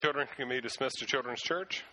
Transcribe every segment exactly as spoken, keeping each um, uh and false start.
Children can be dismissed to Children's Church.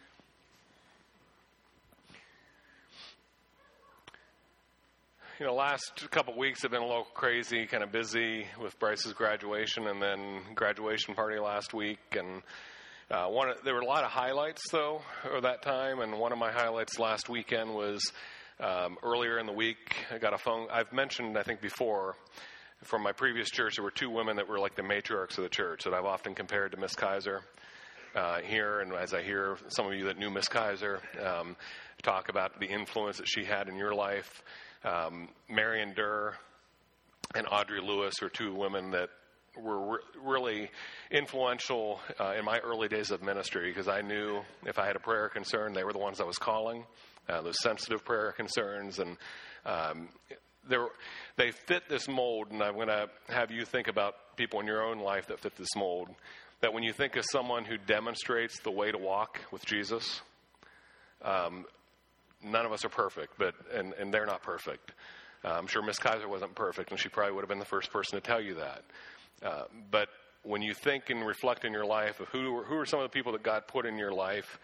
You know, last couple of weeks have been a little crazy, kind of busy with Bryce's graduation and then graduation party last week. And uh, one, there were a lot of highlights, though, of that time. And one of my highlights last weekend was um, earlier in the week, I got a phone. I've mentioned, I think, before, from my previous church, there were two women that were like the matriarchs of the church that I've often compared to Miss Kaiser. Uh, here, and as I hear some of you that knew Miss Kaiser um, talk about the influence that she had in your life, um, Marion Durr and Audrey Lewis are two women that were re- really influential uh, in my early days of ministry, because I knew if I had a prayer concern, they were the ones I was calling, uh, those sensitive prayer concerns, and um, they fit this mold, and I'm going to have you think about people in your own life that fit this mold. That when you think of someone who demonstrates the way to walk with Jesus, um, none of us are perfect, but and, and they're not perfect. Uh, I'm sure Miss Kaiser wasn't perfect, and she probably would have been the first person to tell you that. Uh, but when you think and reflect in your life of who who are some of the people that God put in your life,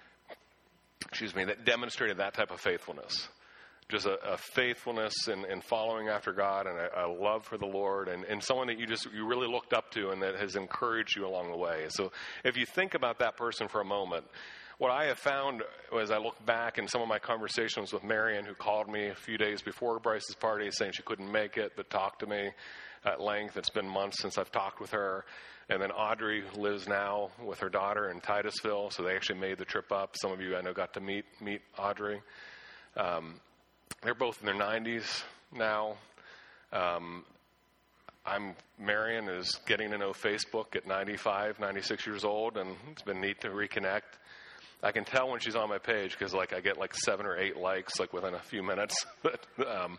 excuse me, that demonstrated that type of faithfulness. Just a, a faithfulness in, in following after God, and a, a love for the Lord, and, and someone that you just you really looked up to and that has encouraged you along the way. So if you think about that person for a moment, what I have found as I look back in some of my conversations with Marion, who called me a few days before Bryce's party saying she couldn't make it, but talked to me at length. It's been months since I've talked with her. And then Audrey lives now with her daughter in Titusville, so they actually made the trip up. Some of you I know got to meet meet Audrey. Um, They're both in their nineties now. Um, I'm Marion is getting to know Facebook at ninety-five, ninety-six years old, and it's been neat to reconnect. I can tell when she's on my page because, like, I get like seven or eight likes like within a few minutes. but, um,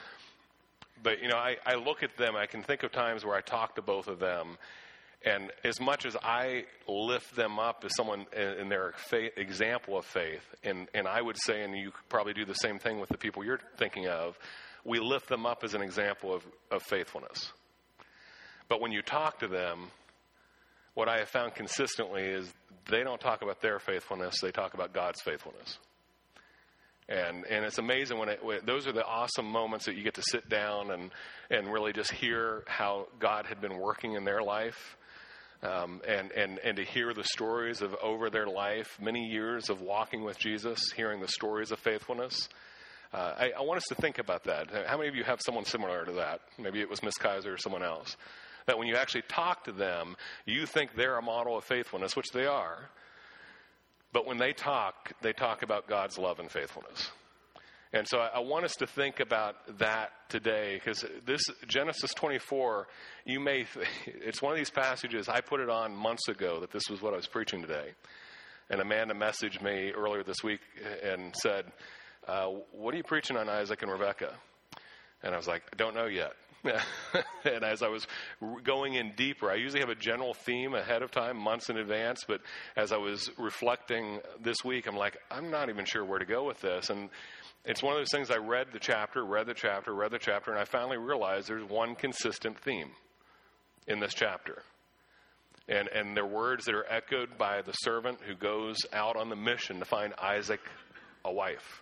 but you know, I, I look at them. I can think of times where I talk to both of them. And as much as I lift them up as someone in their faith, example of faith, and, and I would say, and you could probably do the same thing with the people you're thinking of, we lift them up as an example of, of faithfulness. But when you talk to them, what I have found consistently is they don't talk about their faithfulness, they talk about God's faithfulness. And and it's amazing when, it, when those are the awesome moments that you get to sit down and, and really just hear how God had been working in their life. Um, and, and, and to hear the stories of over their life, many years of walking with Jesus, hearing the stories of faithfulness. Uh, I, I want us to think about that. How many of you have someone similar to that? Maybe it was Miss Kaiser or someone else. That when you actually talk to them, you think they're a model of faithfulness, which they are. But when they talk, they talk about God's love and faithfulness. And so I want us to think about that today, because this Genesis twenty-four, you may, it's one of these passages, I put it on months ago that this was what I was preaching today. And Amanda messaged me earlier this week and said, uh, what are you preaching on Isaac and Rebekah? And I was like, I don't know yet. And as I was going in deeper, I usually have a general theme ahead of time, months in advance, but as I was reflecting this week, I'm like, I'm not even sure where to go with this. And it's one of those things, I read the chapter, read the chapter, read the chapter, and I finally realized there's one consistent theme in this chapter. And and they're words that are echoed by the servant who goes out on the mission to find Isaac a wife.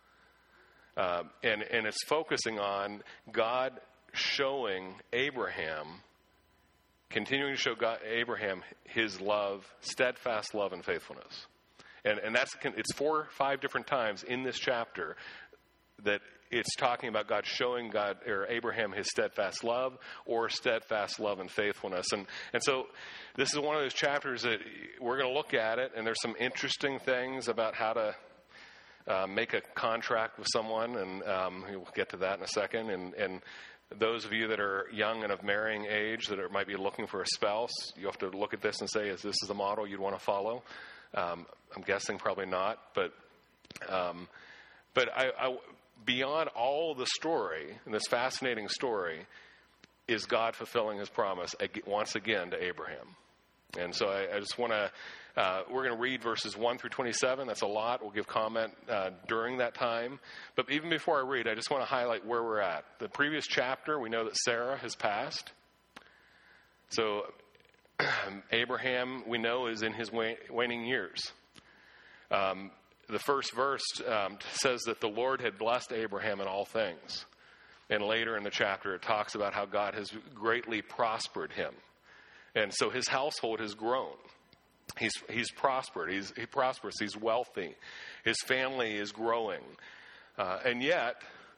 Uh, and, and it's focusing on God showing Abraham, continuing to show God, Abraham his love, steadfast love and faithfulness. And and that's it's four or five different times in this chapter that it's talking about God showing God or Abraham his steadfast love or steadfast love and faithfulness. And and so this is one of those chapters that we're going to look at it, and there's some interesting things about how to uh, make a contract with someone, and um, we'll get to that in a second. And and those of you that are young and of marrying age that are, might be looking for a spouse, you have to look at this and say, is this the model you'd want to follow? Um, I'm guessing probably not, but um, but I, I, beyond all the story, and this fascinating story, is God fulfilling his promise once again to Abraham. And so I, I just want to, uh, we're going to read verses one through twenty-seven. That's a lot. We'll give comment uh, during that time. But even before I read, I just want to highlight where we're at. The previous chapter, we know that Sarah has passed. So Abraham, we know, is in his waning years. Um, the first verse um, says that the Lord had blessed Abraham in all things. And later in the chapter, it talks about how God has greatly prospered him. And so his household has grown. He's he's prospered. He's he prosperous. He's wealthy. His family is growing. Uh, and yet,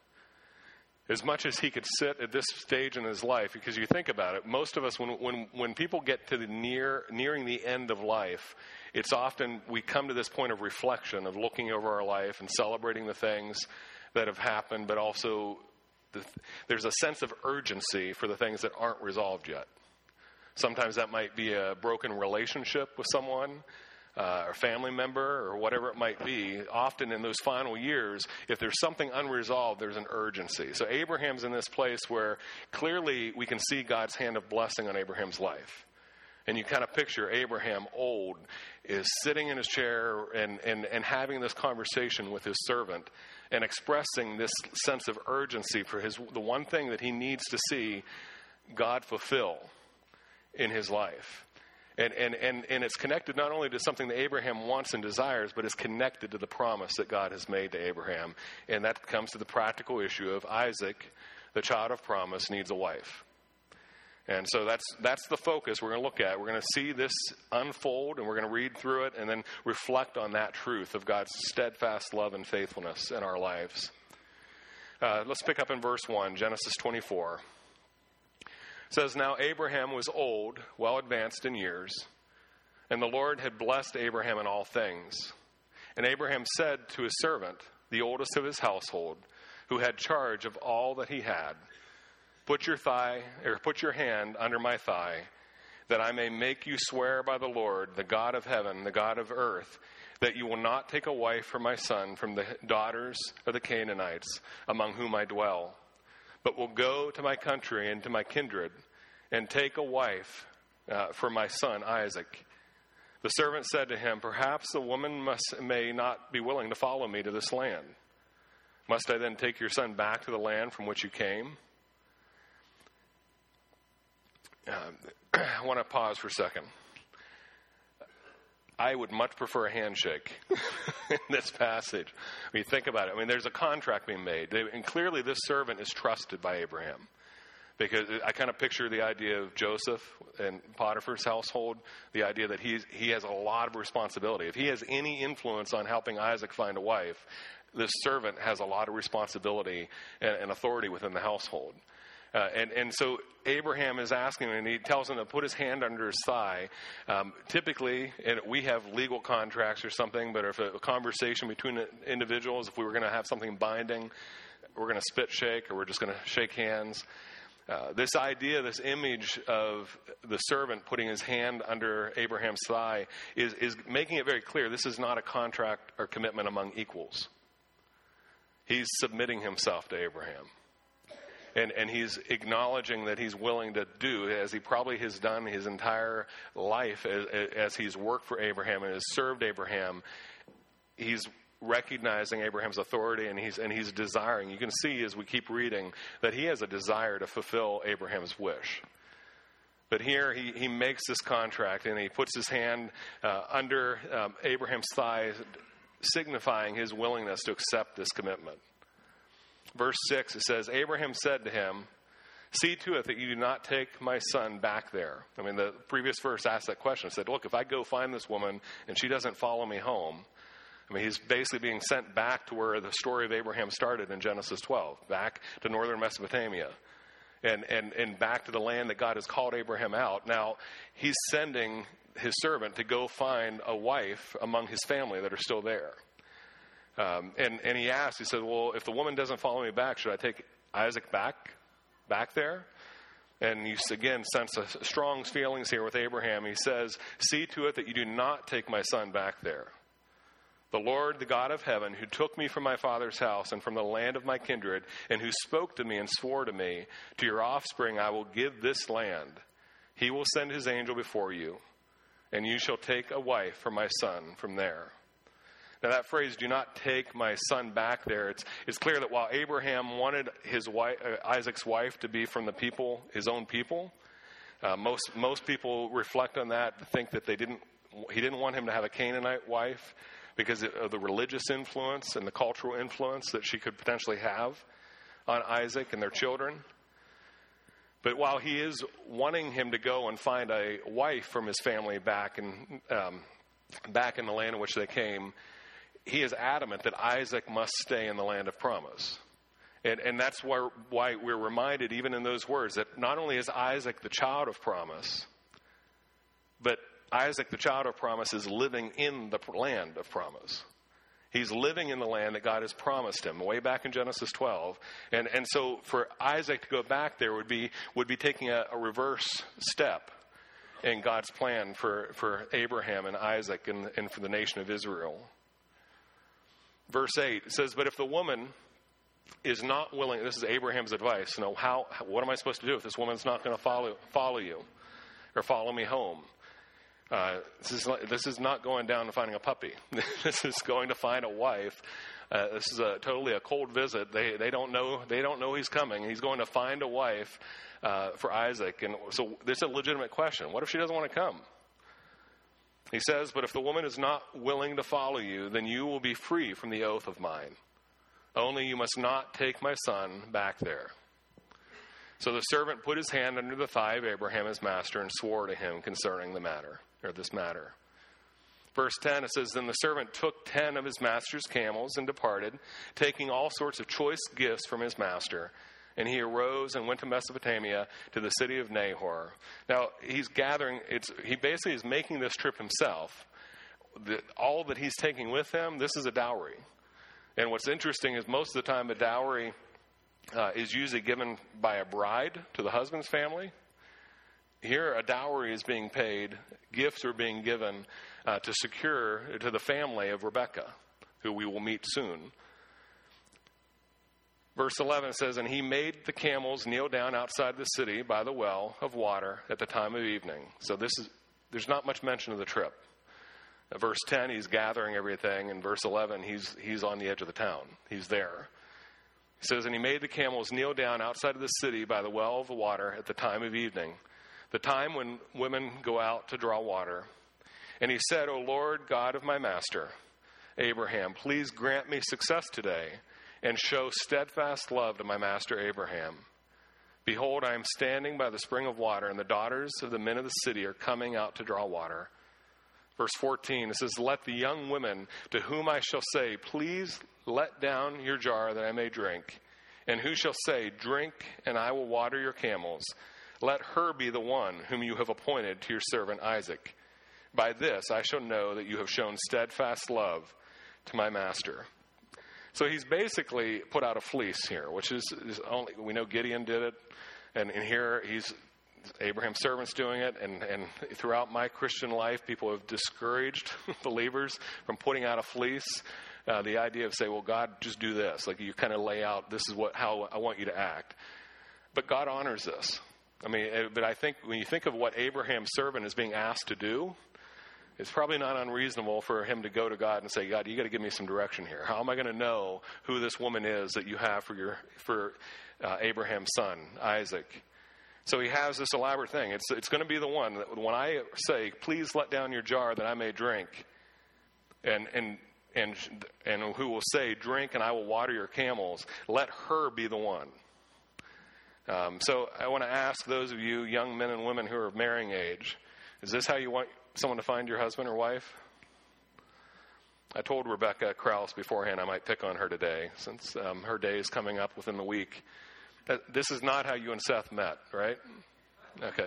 as much as he could sit at this stage in his life, because you think about it, most of us, when when when people get to the near nearing the end of life, it's often we come to this point of reflection, of looking over our life and celebrating the things that have happened, but also the, there's a sense of urgency for the things that aren't resolved yet. Sometimes that might be a broken relationship with someone, uh, or family member, or whatever it might be. Often in those final years, if there's something unresolved, there's an urgency. So Abraham's in this place where clearly we can see God's hand of blessing on Abraham's life. And you kind of picture Abraham, old, is sitting in his chair and, and, and having this conversation with his servant and expressing this sense of urgency for his the one thing that he needs to see God fulfill in his life. And, and, and, and it's connected not only to something that Abraham wants and desires, but it's connected to the promise that God has made to Abraham. And that comes to the practical issue of Isaac, the child of promise, needs a wife. And so that's that's the focus we're going to look at. We're going to see this unfold, and we're going to read through it and then reflect on that truth of God's steadfast love and faithfulness in our lives. Uh, let's pick up in verse one, Genesis twenty-four. It says, "Now Abraham was old, well advanced in years, and the Lord had blessed Abraham in all things. And Abraham said to his servant, the oldest of his household, who had charge of all that he had, Put your thigh, or put your hand under my thigh, that I may make you swear by the Lord, the God of heaven, the God of earth, that you will not take a wife for my son from the daughters of the Canaanites, among whom I dwell, but will go to my country and to my kindred, and take a wife uh, for my son Isaac. The servant said to him, Perhaps the woman must, may not be willing to follow me to this land. Must I then take your son back to the land from which you came?" Uh, I want to pause for a second. I would much prefer a handshake in this passage. I mean, think about it. I mean, there's a contract being made. They, and clearly this servant is trusted by Abraham. Because I kind of picture the idea of Joseph and Potiphar's household, the idea that he's, he has a lot of responsibility. If he has any influence on helping Isaac find a wife, this servant has a lot of responsibility and, and authority within the household. Uh, and, and so Abraham is asking him, and he tells him to put his hand under his thigh. Um, typically, and we have legal contracts or something, but if a, a conversation between individuals, if we were going to have something binding, we're going to spit shake or we're just going to shake hands. Uh, this idea, this image of the servant putting his hand under Abraham's thigh is, is making it very clear this is not a contract or commitment among equals. He's submitting himself to Abraham. And, and he's acknowledging that he's willing to do, as he probably has done his entire life as, as he's worked for Abraham and has served Abraham. He's recognizing Abraham's authority, and he's and he's desiring. You can see as we keep reading that he has a desire to fulfill Abraham's wish. But here he, he makes this contract, and he puts his hand uh, under um, Abraham's thigh, signifying his willingness to accept this commitment. Verse six, it says, Abraham said to him, See to it that you do not take my son back there. I mean, the previous verse asked that question. It said, look, if I go find this woman and she doesn't follow me home, I mean, he's basically being sent back to where the story of Abraham started in Genesis twelve, back to northern Mesopotamia, and, and, and back to the land that God has called Abraham out. Now, he's sending his servant to go find a wife among his family that are still there. Um, and, and he asked, he said, well, if the woman doesn't follow me back, should I take Isaac back, back there? And you again sense a strong feelings here with Abraham. He says, see to it that you do not take my son back there. The Lord, the God of heaven, who took me from my father's house and from the land of my kindred, and who spoke to me and swore to me, to your offspring I will give this land. He will send his angel before you, and you shall take a wife for my son from there. Now that phrase, do not take my son back there, it's, it's clear that while Abraham wanted his wife, uh, Isaac's wife to be from the people, his own people, Uh, most most people reflect on that, think that they didn't. He didn't want him to have a Canaanite wife because of the religious influence and the cultural influence that she could potentially have on Isaac and their children. But while he is wanting him to go and find a wife from his family back in, um, back in the land in which they came, he is adamant that Isaac must stay in the land of promise. And, and that's why, why we're reminded, even in those words, that not only is Isaac the child of promise, but Isaac the child of promise is living in the land of promise. He's living in the land that God has promised him, way back in Genesis twelve. And and so for Isaac to go back there would be would be taking a, a reverse step in God's plan for, for Abraham and Isaac and, and for the nation of Israel. Verse eight, it says, but if the woman is not willing, this is Abraham's advice, you know, how, what am I supposed to do if this woman's not going to follow follow you or follow me home? Uh, this is this is not going down and finding a puppy. This is going to find a wife. Uh, this is a totally a cold visit. They they don't know they don't know he's coming. He's going to find a wife uh, for Isaac, and so this is a legitimate question. What if she doesn't want to come? He says, "But if the woman is not willing to follow you, then you will be free from the oath of mine. Only you must not take my son back there." So the servant put his hand under the thigh of Abraham, his master, and swore to him concerning the matter, or this matter. Verse ten, it says, then the servant took ten of his master's camels and departed, taking all sorts of choice gifts from his master. And he arose and went to Mesopotamia, to the city of Nahor. Now, he's gathering, it's, he basically is making this trip himself. The, all that he's taking with him, this is a dowry. And what's interesting is most of the time a dowry Uh, is usually given by a bride to the husband's family. Here, a dowry is being paid. Gifts are being given uh, to secure to the family of Rebekah, who we will meet soon. Verse eleven says, and he made the camels kneel down outside the city by the well of water at the time of evening. So this is there's not much mention of the trip. Uh, verse ten, he's gathering everything. And verse eleven, he's he's on the edge of the town. He's there. It says, and he made the camels kneel down outside of the city by the well of the water at the time of evening, the time when women go out to draw water. And he said, O Lord God of my master, Abraham, please grant me success today and show steadfast love to my master Abraham. Behold, I am standing by the spring of water, and the daughters of the men of the city are coming out to draw water. Verse fourteen, it says, let the young women to whom I shall say, please let down your jar that I may drink. And who shall say, drink, and I will water your camels. Let her be the one whom you have appointed to your servant Isaac. By this I shall know that you have shown steadfast love to my master. So he's basically put out a fleece here, which is, is only, we know Gideon did it. And, and here he's, Abraham's servant's doing it. And, and throughout my Christian life, people have discouraged believers from putting out a fleece. Uh, the idea of say, well, God, just do this. Like you kind of lay out, this is what how I want you to act. But God honors this. I mean, but I think when you think of what Abraham's servant is being asked to do, it's probably not unreasonable for him to go to God and say, God, you got to give me some direction here. How am I going to know who this woman is that you have for your for uh, Abraham's son, Isaac? So he has this elaborate thing. It's it's going to be the one that when I say, please let down your jar that I may drink, and and and and who will say, drink and I will water your camels, let her be the one. Um, so I want to ask those of you young men and women who are of marrying age, is this how you want someone to find your husband or wife? I told Rebecca Krause beforehand I might pick on her today, since um, her day is coming up within the week. Uh, this is not how you and Seth met, right? Okay.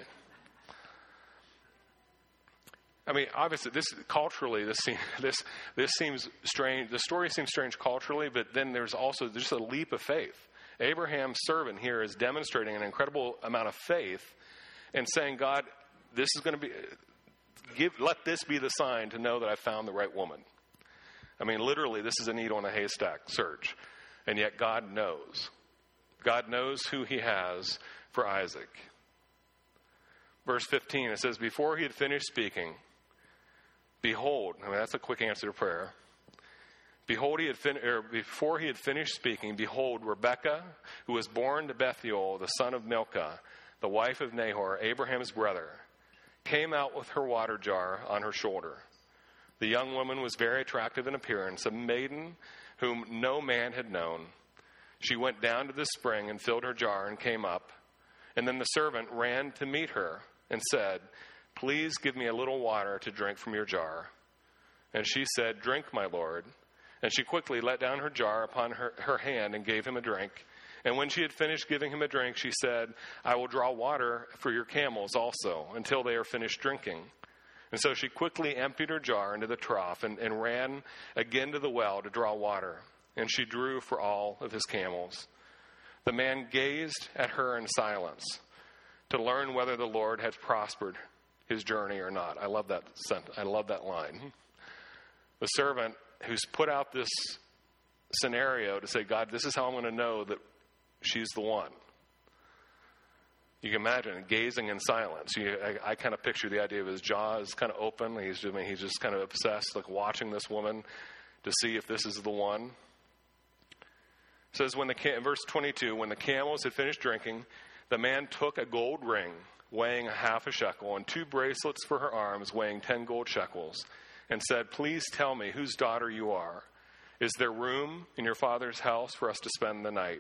I mean, obviously, this culturally, this seems, this this seems strange. The story seems strange culturally, but then there's also just a leap of faith. Abraham's servant here is demonstrating an incredible amount of faith and saying, God, this is going to be, give, let this be the sign to know that I found the right woman. I mean, literally, this is a needle in a haystack search. And yet God knows. God knows who he has for Isaac. Verse fifteen, it says, before he had finished speaking, behold, I mean, that's a quick answer to prayer. Behold, he had fin- or before he had finished speaking, behold, Rebekah, who was born to Bethuel, the son of Milcah, the wife of Nahor, Abraham's brother, came out with her water jar on her shoulder. The young woman was very attractive in appearance, a maiden whom no man had known. She went down to the spring and filled her jar and came up. And then the servant ran to meet her and said, "Please give me a little water to drink from your jar." And she said, "Drink, my lord." And she quickly let down her jar upon her, her hand and gave him a drink. And when she had finished giving him a drink, she said, "I will draw water for your camels also until they are finished drinking." And so she quickly emptied her jar into the trough and, and ran again to the well to draw water. And she drew for all of his camels. The man gazed at her in silence to learn whether the Lord had prospered his journey or not. I love that sent- I love that line. The servant who's put out this scenario to say, "God, this is how I'm going to know that she's the one." You can imagine gazing in silence. You, I, I kind of picture the idea of his jaw is kind of open. He's, I mean, he's just kind of obsessed, like watching this woman to see if this is the one. It says, when the verse twenty-two, when the camels had finished drinking, the man took a gold ring weighing a half a shekel and two bracelets for her arms weighing ten gold shekels and said, "Please tell me whose daughter you are. Is there room in your father's house for us to spend the night?"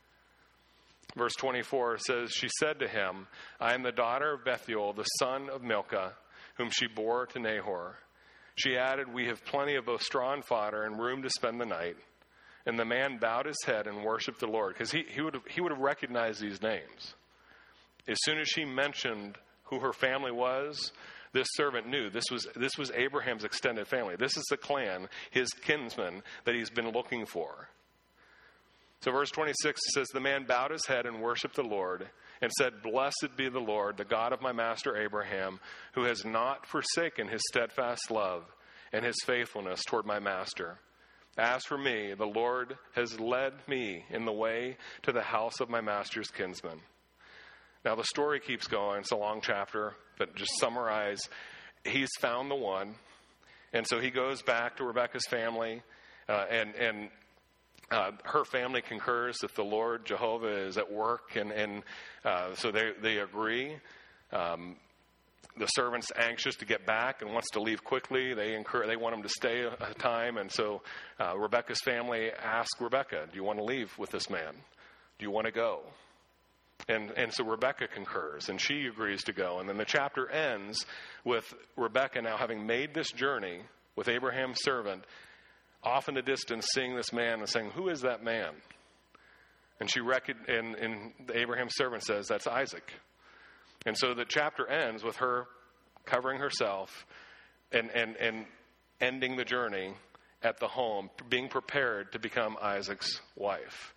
Verse twenty-four says, she said to him, "I am the daughter of Bethuel, the son of Milcah, whom she bore to Nahor." She added, "We have plenty of both straw and fodder and room to spend the night." And the man bowed his head and worshiped the Lord, because he, he would have, he would have recognized these names. As soon as she mentioned who her family was, this servant knew this was this was Abraham's extended family. This is the clan, his kinsman, that he's been looking for. So verse twenty-six says, the man bowed his head and worshiped the Lord and said, "Blessed be the Lord, the God of my master Abraham, who has not forsaken his steadfast love and his faithfulness toward my master. As for me, the Lord has led me in the way to the house of my master's kinsman." Now the story keeps going. It's a long chapter, but just summarize. He's found the one. And so he goes back to Rebekah's family, uh, and, and uh, her family concurs that the Lord Jehovah is at work, and, and uh, so they, they agree. Um, the servant's anxious to get back and wants to leave quickly. They incur, they want him to stay a, a time, and so uh, Rebekah's family asks Rebekah, "Do you want to leave with this man? Do you want to go?" And and so Rebekah concurs, and she agrees to go. And then the chapter ends with Rebekah now having made this journey with Abraham's servant, off in the distance, seeing this man and saying, "Who is that man?" And she reckon, and, and Abraham's servant says, "That's Isaac." And so the chapter ends with her covering herself and, and, and ending the journey at the home, being prepared to become Isaac's wife.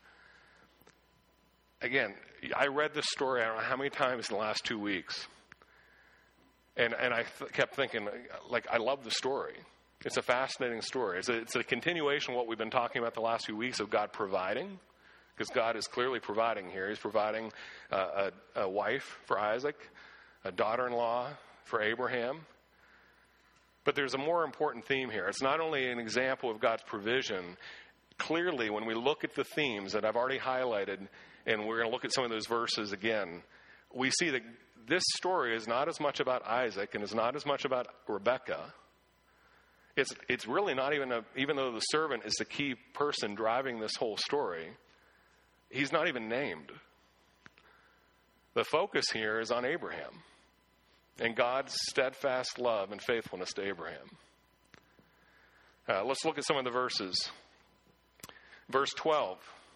Again, I read this story I don't know how many times in the last two weeks. And and I th- kept thinking, like, I love the story. It's a fascinating story. It's a, it's a continuation of what we've been talking about the last few weeks of God providing. Because God is clearly providing here. He's providing uh, a, a wife for Isaac, a daughter-in-law for Abraham. But there's a more important theme here. It's not only an example of God's provision. Clearly, when we look at the themes that I've already highlighted, and we're going to look at some of those verses again, we see that this story is not as much about Isaac and is not as much about Rebekah. It's, it's really not even, a, even though the servant is the key person driving this whole story, he's not even named. The focus here is on Abraham and God's steadfast love and faithfulness to Abraham. Uh, let's look at some of the verses. Verse twelve.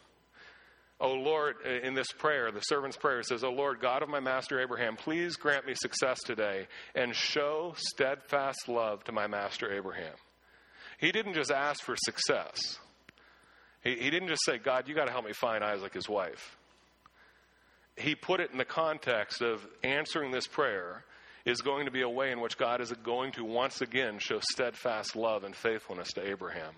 "O Lord," in this prayer, the servant's prayer says, "O Lord, God of my master Abraham, please grant me success today and show steadfast love to my master Abraham." He didn't just ask for success. He, he didn't just say, "God, you got to help me find Isaac, his wife." He put it in the context of answering this prayer is going to be a way in which God is going to once again show steadfast love and faithfulness to Abraham.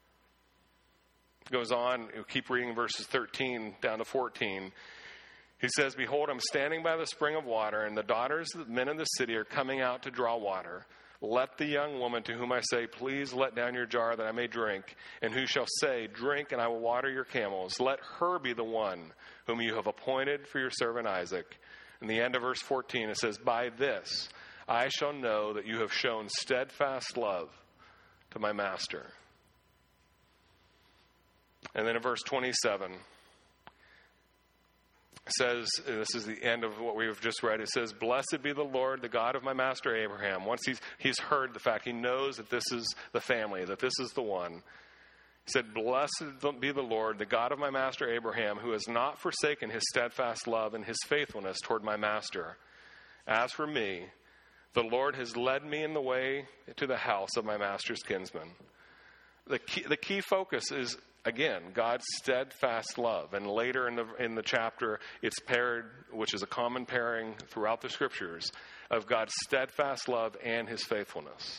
It goes on, keep reading verses thirteen down to fourteen. He says, "Behold, I'm standing by the spring of water, and the daughters of the men of the city are coming out to draw water. Let the young woman to whom I say, 'Please let down your jar that I may drink,' and who shall say, 'Drink, and I will water your camels,' let her be the one whom you have appointed for your servant Isaac. In the end of verse fourteen, it says, by this I shall know that you have shown steadfast love to my master. And then in verse twenty-seven, it says, this is the end of what we've just read, it says, blessed be the Lord, the God of my master Abraham. Once he's, he's heard the fact, he knows that this is the family, that this is the one. He said, blessed be the Lord, the God of my master Abraham, who has not forsaken his steadfast love and his faithfulness toward my master. As for me, the Lord has led me in the way to the house of my master's kinsman. The key, the key focus is, again, God's steadfast love. And later in the in the chapter, it's paired, which is a common pairing throughout the scriptures, of God's steadfast love and his faithfulness.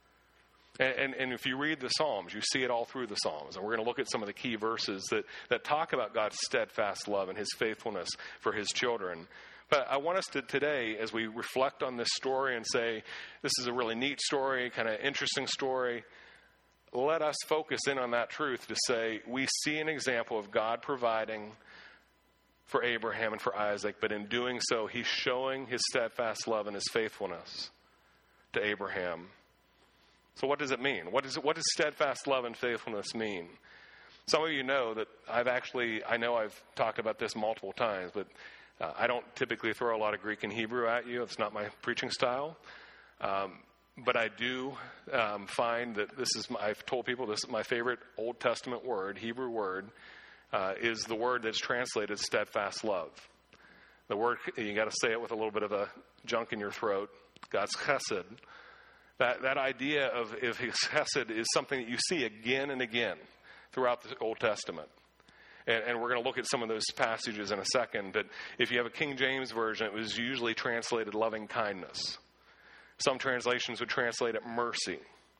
And, and, and if you read the Psalms, you see it all through the Psalms. And we're going to look at some of the key verses that, that talk about God's steadfast love and his faithfulness for his children. But I want us to today, as we reflect on this story and say, this is a really neat story, kind of interesting story, let us focus in on that truth to say, we see an example of God providing for Abraham and for Isaac, but in doing so, he's showing his steadfast love and his faithfulness to Abraham. So what does it mean? What, is it, what does steadfast love and faithfulness mean? Some of you know that I've actually, I know I've talked about this multiple times, but uh, I don't typically throw a lot of Greek and Hebrew at you. It's not my preaching style. Um, But I do um, find that this is, my, I've told people this is my favorite Old Testament word, Hebrew word, uh, is the word that's translated steadfast love. The word, you got to say it with a little bit of a junk in your throat, God's chesed. That, that idea of if his chesed is something that you see again and again throughout the Old Testament. And, and we're going to look at some of those passages in a second. But if you have a King James version, it was usually translated loving kindness. Some translations would translate it mercy,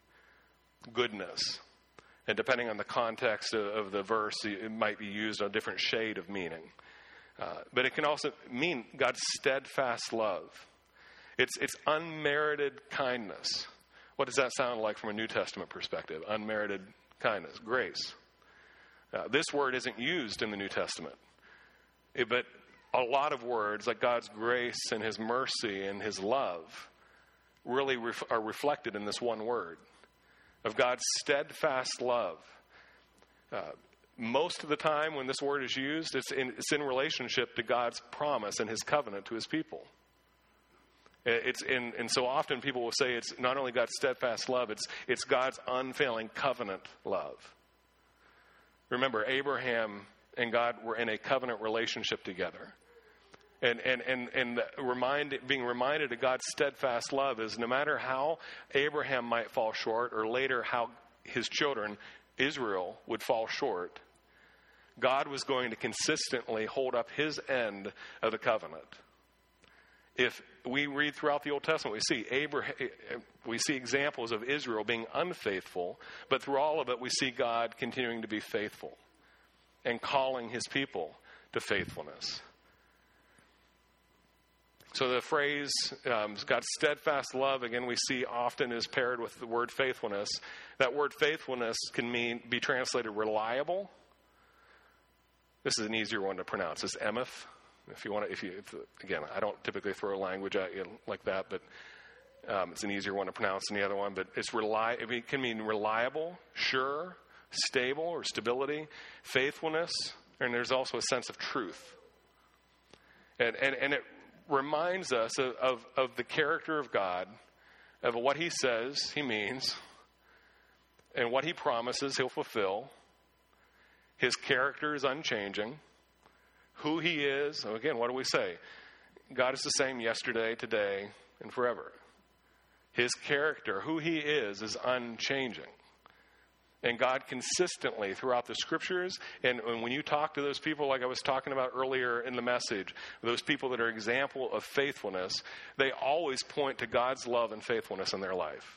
goodness. And depending on the context of, of the verse, it might be used a different shade of meaning. Uh, but it can also mean God's steadfast love. It's, it's unmerited kindness. What does that sound like from a New Testament perspective? Unmerited kindness, grace. Uh, this word isn't used in the New Testament. It, but a lot of words like God's grace and his mercy and his love really ref- are reflected in this one word of God's steadfast love. Uh, most of the time when this word is used, it's in, it's in relationship to God's promise and his covenant to his people. It's in, and so often people will say it's not only God's steadfast love, it's, it's God's unfailing covenant love. Remember, Abraham and God were in a covenant relationship together. And and and and remind, being reminded of God's steadfast love is no matter how Abraham might fall short, or later how his children, Israel, would fall short, God was going to consistently hold up his end of the covenant. If we read throughout the Old Testament, we see Abraham, we see examples of Israel being unfaithful, but through all of it, we see God continuing to be faithful and calling his people to faithfulness. So the phrase, um, God's steadfast love, again, we see often is paired with the word faithfulness. That word faithfulness can mean be translated reliable. This is an easier one to pronounce. It's emeth. If you want to, if you, if, again, I don't typically throw language at you like that, but um, it's an easier one to pronounce than the other one. But it's reli- it can mean reliable, sure, stable, or stability, faithfulness, and there's also a sense of truth. And and, and it reminds us of, of, of the character of God, of what he says he means, and what he promises he'll fulfill. His character is unchanging. Who he is, again, what do we say? God is the same yesterday, today, and forever. His character, who he is, is unchanging. And God consistently throughout the scriptures, and, and when you talk to those people like I was talking about earlier in the message, those people that are example of faithfulness, they always point to God's love and faithfulness in their life.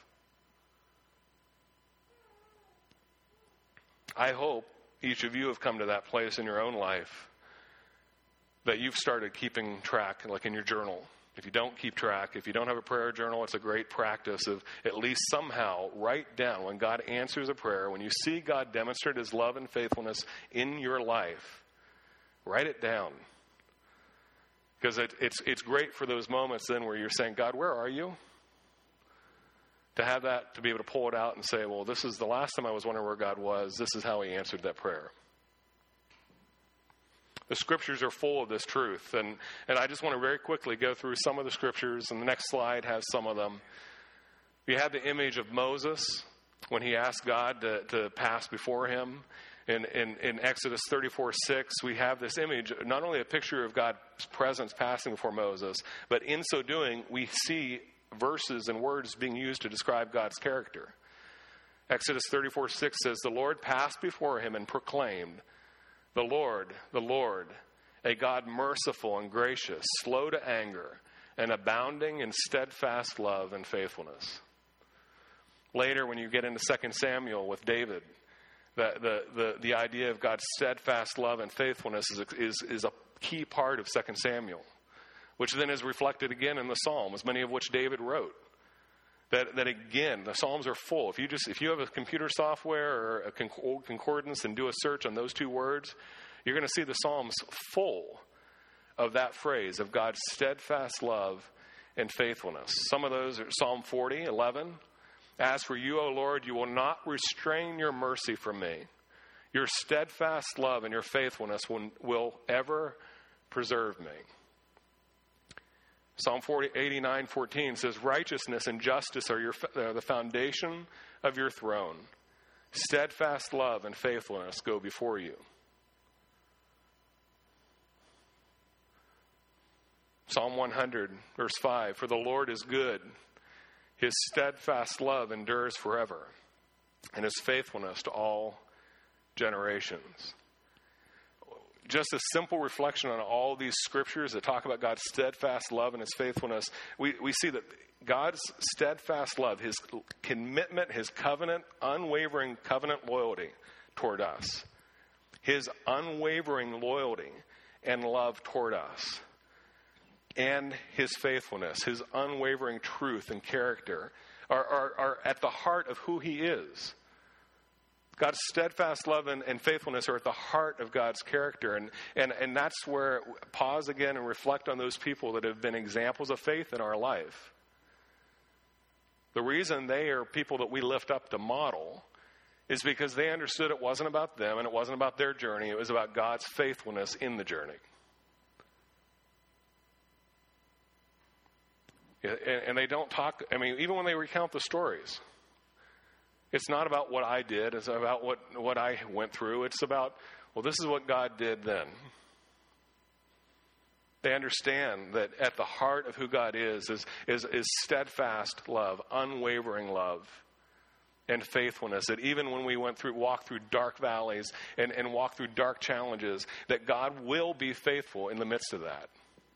I hope each of you have come to that place in your own life that you've started keeping track, like in your journal. If you don't keep track, if you don't have a prayer journal, it's a great practice of at least somehow write down when God answers a prayer, when you see God demonstrate his love and faithfulness in your life, write it down. Because it, it's, it's great for those moments then where you're saying, God, where are you? To have that, to be able to pull it out and say, well, this is the last time I was wondering where God was. This is how he answered that prayer. The scriptures are full of this truth. And, and I just want to very quickly go through some of the scriptures. And the next slide has some of them. You have the image of Moses when he asked God to, to pass before him. In, in, in Exodus thirty-four six, we have this image, not only a picture of God's presence passing before Moses, but in so doing, we see verses and words being used to describe God's character. Exodus thirty-four six says, the Lord passed before him and proclaimed, the Lord, the Lord, a God merciful and gracious, slow to anger, and abounding in steadfast love and faithfulness. Later, when you get into Second Samuel with David, the, the, the, the idea of God's steadfast love and faithfulness is, is, is a key part of Second Samuel, which then is reflected again in the Psalms, many of which David wrote. That, that again, the Psalms are full. If you just if you have a computer software or a con- old concordance and do a search on those two words, you're going to see the Psalms full of that phrase of God's steadfast love and faithfulness. Some of those are Psalm forty, eleven. As for you, O Lord, you will not restrain your mercy from me. Your steadfast love and your faithfulness will, will ever preserve me. Psalm eighty-nine fourteen says, righteousness and justice are, your, are the foundation of your throne. Steadfast love and faithfulness go before you. Psalm one hundred, verse five, for the Lord is good. His steadfast love endures forever, and his faithfulness to all generations. Just a simple reflection on all these scriptures that talk about God's steadfast love and his faithfulness, we, we see that God's steadfast love, his commitment, his covenant, unwavering covenant loyalty toward us, his unwavering loyalty and love toward us, and his faithfulness, his unwavering truth and character are, are, are at the heart of who he is. God's steadfast love and, and faithfulness are at the heart of God's character. And, and, and that's where, pause again and reflect on those people that have been examples of faith in our life. The reason they are people that we lift up to model is because they understood it wasn't about them and it wasn't about their journey. It was about God's faithfulness in the journey. And they don't talk, I mean, even when they recount the stories, it's not about what I did. It's about what, what I went through. It's about, well, this is what God did then. They understand that at the heart of who God is is, is, is steadfast love, unwavering love, and faithfulness. That even when we went through, walked through dark valleys and, and walked through dark challenges, that God will be faithful in the midst of that.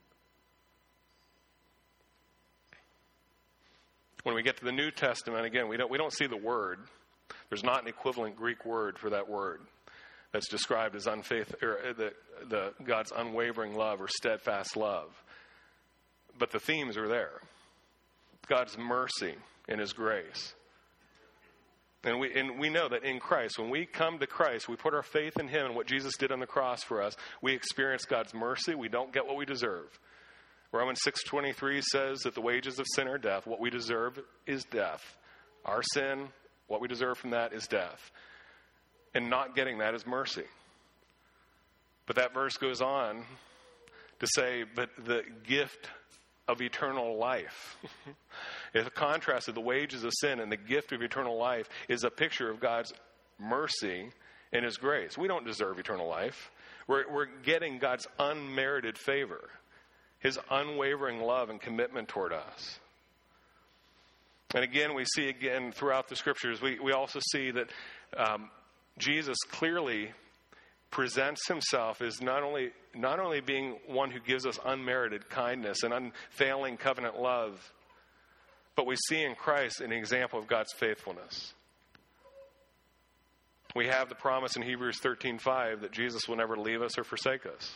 When we get to the New Testament, again, we don't we don't see the word. There's not an equivalent Greek word for that word that's described as unfaith or the, the God's unwavering love or steadfast love. But the themes are there. God's mercy and his grace. And we and we know that in Christ, when we come to Christ, we put our faith in him and what Jesus did on the cross for us, we experience God's mercy. We don't get what we deserve. Romans six twenty-three says that the wages of sin are death. What we deserve is death. Our sin, what we deserve from that is death. And not getting that is mercy. But that verse goes on to say, but the gift of eternal life. It contrasted the wages of sin and the gift of eternal life is a picture of God's mercy and his grace. We don't deserve eternal life. We're, we're getting God's unmerited favor. His unwavering love and commitment toward us. And again, we see again throughout the scriptures, we, we also see that um, Jesus clearly presents himself as not only not only being one who gives us unmerited kindness and unfailing covenant love, but we see in Christ an example of God's faithfulness. We have the promise in Hebrews thirteen five that Jesus will never leave us or forsake us.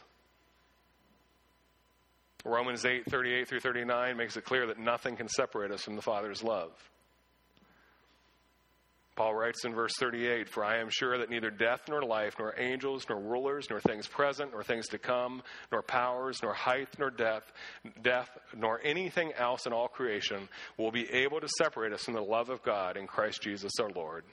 Romans eight thirty-eight through thirty-nine makes it clear that nothing can separate us from the Father's love. Paul writes in verse thirty-eight, "For I am sure that neither death nor life, nor angels, nor rulers, nor things present, nor things to come, nor powers, nor height, nor depth, death, nor anything else in all creation will be able to separate us from the love of God in Christ Jesus our Lord."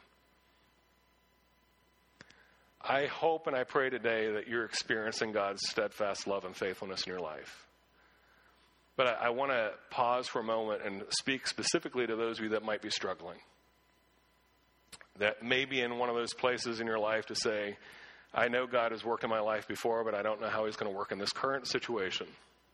I hope and I pray today that you're experiencing God's steadfast love and faithfulness in your life. But I, I want to pause for a moment and speak specifically to those of you that might be struggling. That may be in one of those places in your life to say, I know God has worked in my life before, but I don't know how he's going to work in this current situation.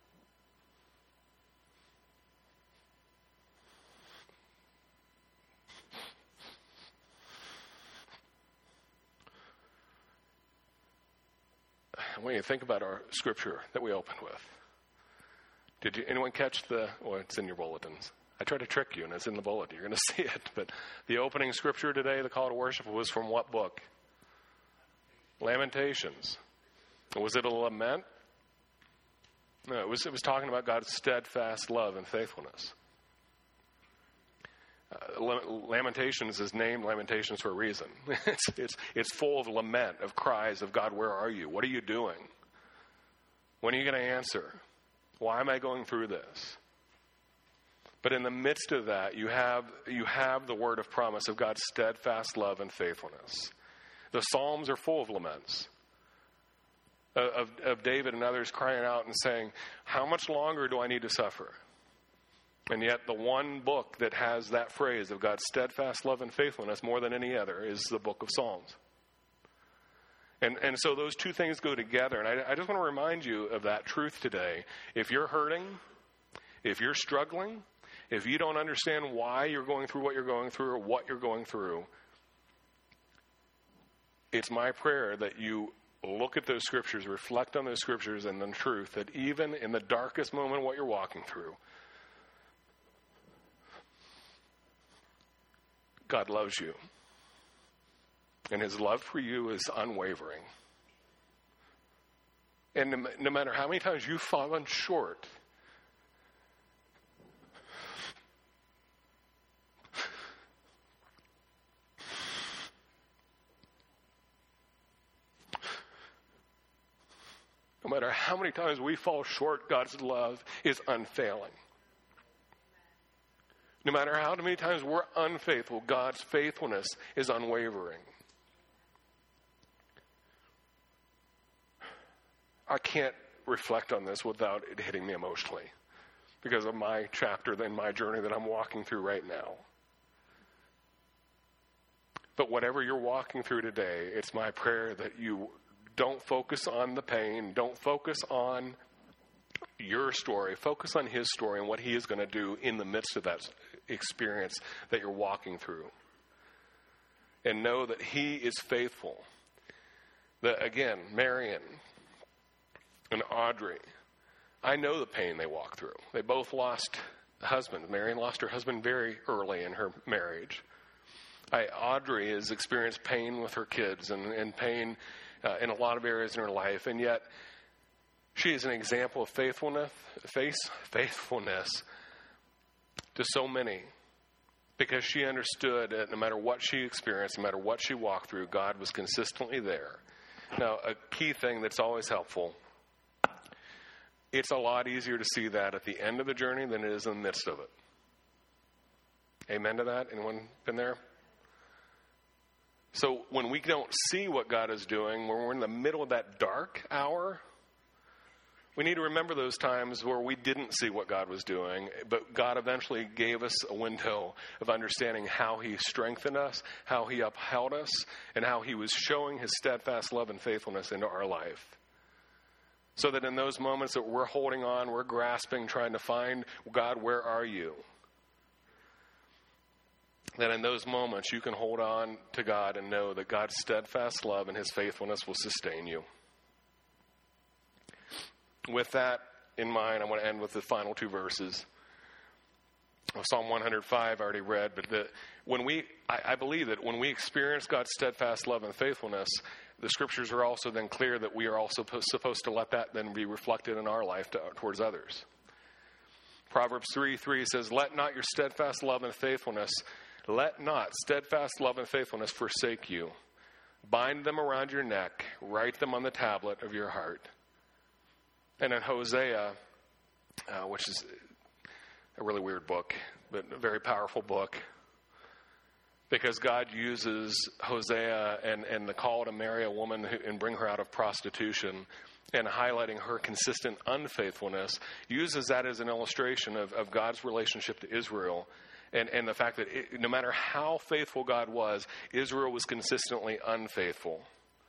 When you think about our scripture that we opened with, did you, anyone catch the, well, it's in your bulletins. I tried to trick you, and it's in the bulletin. You're going to see it. But the opening scripture today, the call to worship, was from what book? Lamentations. Was it a lament? No, it was, it was talking about God's steadfast love and faithfulness. Uh, Lamentations is named Lamentations for a reason. it's, it's, it's full of lament, of cries of, God, where are you? What are you doing? When are you going to answer? Why am I going through this? But in the midst of that, you have you have the word of promise of God's steadfast love and faithfulness. The Psalms are full of laments of, of David and others crying out and saying, how much longer do I need to suffer? And yet the one book that has that phrase of God's steadfast love and faithfulness more than any other is the book of Psalms. And and so those two things go together. And I, I just want to remind you of that truth today. If you're hurting, if you're struggling, if you don't understand why you're going through what you're going through or what you're going through, it's my prayer that you look at those scriptures, reflect on those scriptures and the truth that even in the darkest moment of what you're walking through, God loves you. And his love for you is unwavering. And no, no matter how many times you've fallen short, no matter how many times we fall short, God's love is unfailing. No matter how many times we're unfaithful, God's faithfulness is unwavering. I can't reflect on this without it hitting me emotionally because of my chapter and my journey that I'm walking through right now. But whatever you're walking through today, it's my prayer that you don't focus on the pain, don't focus on your story, focus on his story and what he is going to do in the midst of that experience that you're walking through. And know that he is faithful. That again, Marion and Audrey, I know the pain they walk through. They both lost husbands. Marion lost her husband very early in her marriage. I, Audrey has experienced pain with her kids and, and pain uh, in a lot of areas in her life, and yet she is an example of faithfulness, faith, faithfulness to so many, because she understood that no matter what she experienced, no matter what she walked through, God was consistently there. Now, a key thing that's always helpful, it's a lot easier to see that at the end of the journey than it is in the midst of it. Amen to that? Anyone been there? So when we don't see what God is doing, when we're in the middle of that dark hour, we need to remember those times where we didn't see what God was doing, but God eventually gave us a window of understanding how he strengthened us, how he upheld us, and how he was showing his steadfast love and faithfulness into our life. So that in those moments that we're holding on, we're grasping, trying to find, God, where are you? That in those moments you can hold on to God and know that God's steadfast love and his faithfulness will sustain you. With that in mind, I want to end with the final two verses. Psalm one hundred five I already read, but the, when we, I, I believe that when we experience God's steadfast love and faithfulness, the scriptures are also then clear that we are also supposed to let that then be reflected in our life to, towards others. Proverbs three three says, "Let not your steadfast love and faithfulness, Let not steadfast love and faithfulness forsake you. Bind them around your neck. Write them on the tablet of your heart. And in Hosea, uh, which is a really weird book, but a very powerful book, because God uses Hosea and, and the call to marry a woman who, and bring her out of prostitution and highlighting her consistent unfaithfulness, uses that as an illustration of, of God's relationship to Israel and, and the fact that it, no matter how faithful God was, Israel was consistently unfaithful.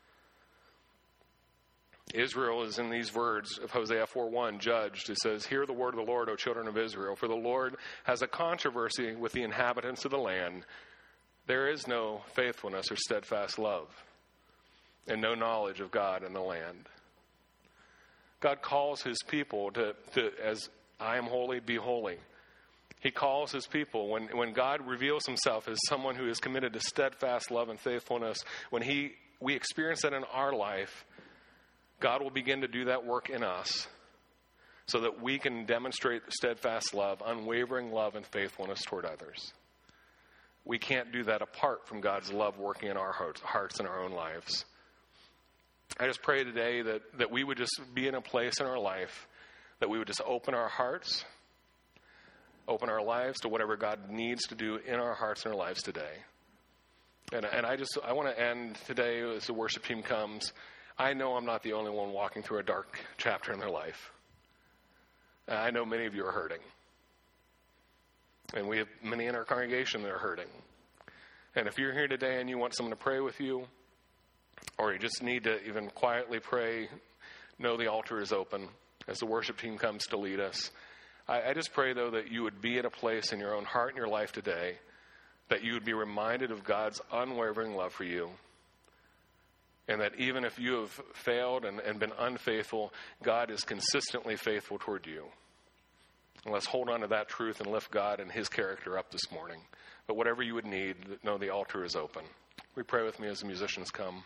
Israel is in these words of Hosea four one, judged. It says, hear the word of the Lord, O children of Israel, for the Lord has a controversy with the inhabitants of the land. There is no faithfulness or steadfast love, and no knowledge of God in the land. God calls his people to, to as I am holy, be holy. He calls his people, when, when God reveals himself as someone who is committed to steadfast love and faithfulness, when he we experience that in our life, God will begin to do that work in us so that we can demonstrate steadfast love, unwavering love and faithfulness toward others. We can't do that apart from God's love working in our hearts, hearts and our own lives. I just pray today that, that we would just be in a place in our life that we would just open our hearts, open our lives to whatever God needs to do in our hearts and our lives today. And, and I just, I want to end today as the worship team comes. I know I'm not the only one walking through a dark chapter in their life. I know many of you are hurting. And we have many in our congregation that are hurting. And if you're here today and you want someone to pray with you, or you just need to even quietly pray, know the altar is open as the worship team comes to lead us. I, I just pray, though, that you would be at a place in your own heart and your life today that you would be reminded of God's unwavering love for you. And that even if you have failed and, and been unfaithful, God is consistently faithful toward you. And let's hold on to that truth and lift God and his character up this morning. But whatever you would need, know the altar is open. We pray with me as the musicians come.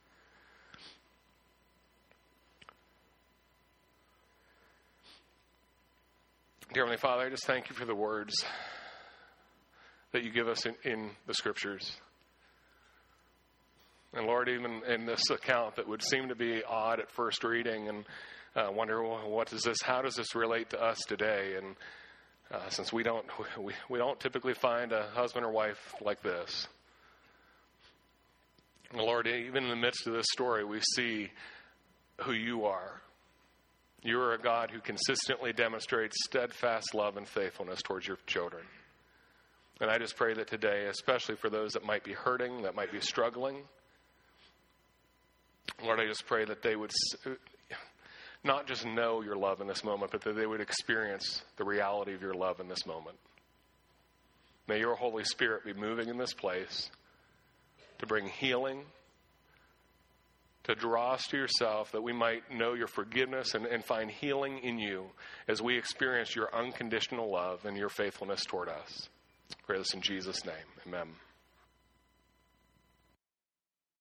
Dear Heavenly Father, I just thank you for the words that you give us in, in the Scriptures. And Lord, even in this account that would seem to be odd at first reading and uh, wonder, well, what is this? How does this relate to us today? And uh, since we don't, we, we don't typically find a husband or wife like this. And Lord, even in the midst of this story, we see who you are. You are a God who consistently demonstrates steadfast love and faithfulness towards your children. And I just pray that today, especially for those that might be hurting, that might be struggling, Lord, I just pray that they would not just know your love in this moment, but that they would experience the reality of your love in this moment. May your Holy Spirit be moving in this place to bring healing, to draw us to yourself, that we might know your forgiveness and, and find healing in you as we experience your unconditional love and your faithfulness toward us. I pray this in Jesus' name. Amen.